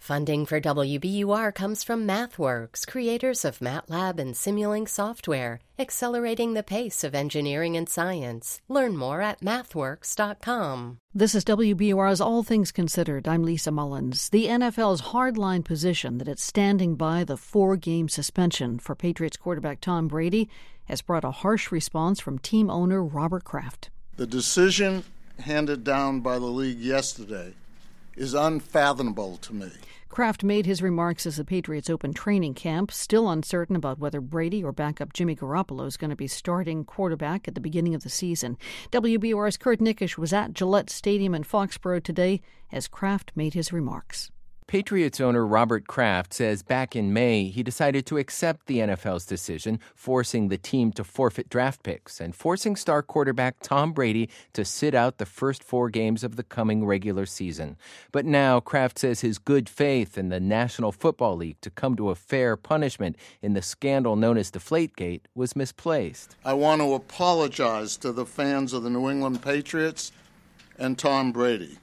Funding for WBUR comes from MathWorks, creators of MATLAB and Simulink software, accelerating the pace of engineering and science. Learn more at mathworks.com. This is WBUR's All Things Considered. I'm Lisa Mullins. The NFL's hardline position that it's standing by the 4-game suspension for Patriots quarterback Tom Brady has brought a harsh response from team owner Robert Kraft. The decision handed down by the league yesterday is unfathomable to me. Kraft made his remarks as the Patriots open training camp, still uncertain about whether Brady or backup Jimmy Garoppolo is going to be starting quarterback at the beginning of the season. WBUR's Kurt Nickisch was at Gillette Stadium in Foxborough today as Kraft made his remarks. Patriots owner Robert Kraft says back in May he decided to accept the NFL's decision, forcing the team to forfeit draft picks and forcing star quarterback Tom Brady to sit out the first 4 games of the coming regular season. But now Kraft says his good faith in the National Football League to come to a fair punishment in the scandal known as Deflategate was misplaced. I want to apologize to the fans of the New England Patriots and Tom Brady.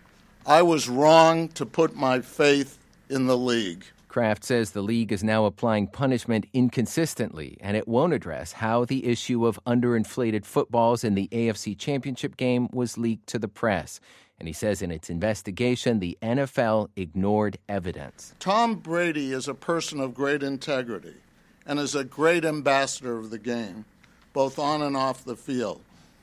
I was wrong to put my faith in the league. Kraft says the league is now applying punishment inconsistently, and it won't address how the issue of underinflated footballs in the AFC Championship game was leaked to the press. And he says in its investigation, the NFL ignored evidence. Tom Brady is a person of great integrity and is a great ambassador of the game, both on and off the field.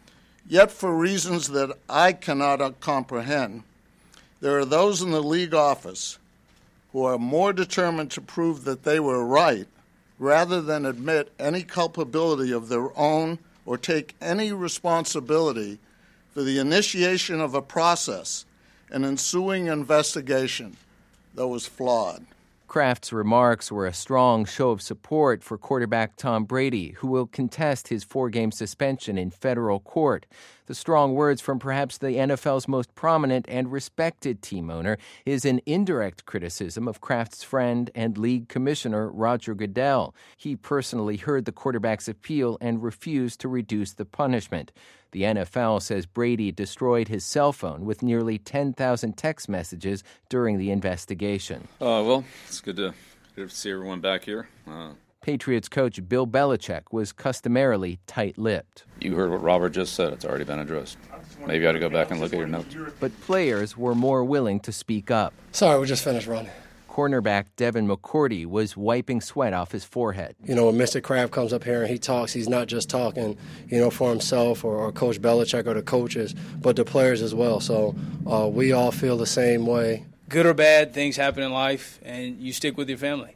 Yet for reasons that I cannot comprehend, there are those in the league office who are more determined to prove that they were right rather than admit any culpability of their own or take any responsibility for the initiation of a process and ensuing investigation that was flawed. Kraft's remarks were a strong show of support for quarterback Tom Brady, who will contest his 4-game suspension in federal court. The strong words from perhaps the NFL's most prominent and respected team owner is an indirect criticism of Kraft's friend and league commissioner Roger Goodell. He personally heard the quarterback's appeal and refused to reduce the punishment. The NFL says Brady destroyed his cell phone with nearly 10,000 text messages during the investigation. Well, it's good to see everyone back here. Patriots coach Bill Belichick was customarily tight-lipped. You heard what Robert just said. It's already been addressed. Maybe you ought to go back and look at your notes. But players were more willing to speak up. Sorry, we just finished running. Cornerback Devin McCourty was wiping sweat off his forehead. When Mr. Kraft comes up here and he talks, he's not just talking, for himself or Coach Belichick or the coaches, but the players as well. So we all feel the same way. Good or bad, things happen in life, and you stick with your family.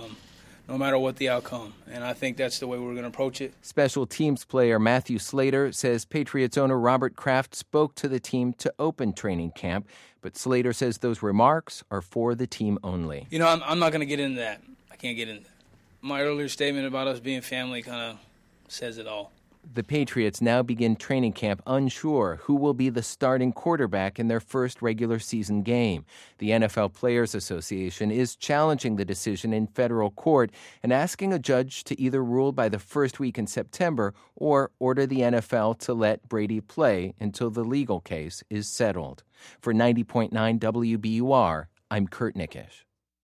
No matter what the outcome. And I think that's the way we're going to approach it. Special teams player Matthew Slater says Patriots owner Robert Kraft spoke to the team to open training camp, but Slater says those remarks are for the team only. I'm not going to get into that. I can't get into that. My earlier statement about us being family kind of says it all. The Patriots now begin training camp unsure who will be the starting quarterback in their first regular season game. The NFL Players Association is challenging the decision in federal court and asking a judge to either rule by the first week in September or order the NFL to let Brady play until the legal case is settled. For 90.9 WBUR, I'm Kurt Nickisch.